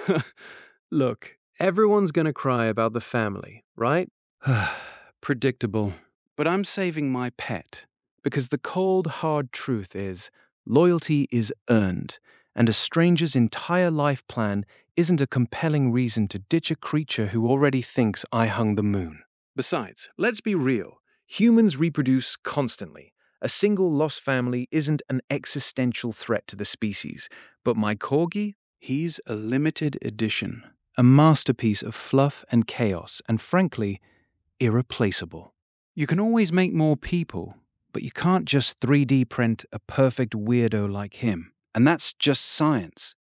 Look, everyone's gonna cry about the family, right? Predictable. But I'm saving my pet. Because the cold, hard truth is loyalty is earned, and a stranger's entire life plan isn't a compelling reason to ditch a creature who already thinks I hung the moon. Besides, let's be real. Humans reproduce constantly. A single lost family isn't an existential threat to the species, but my corgi, he's a limited edition. A masterpiece of fluff and chaos, and frankly, irreplaceable. You can always make more people, but you can't just 3D print a perfect weirdo like him. And that's just science.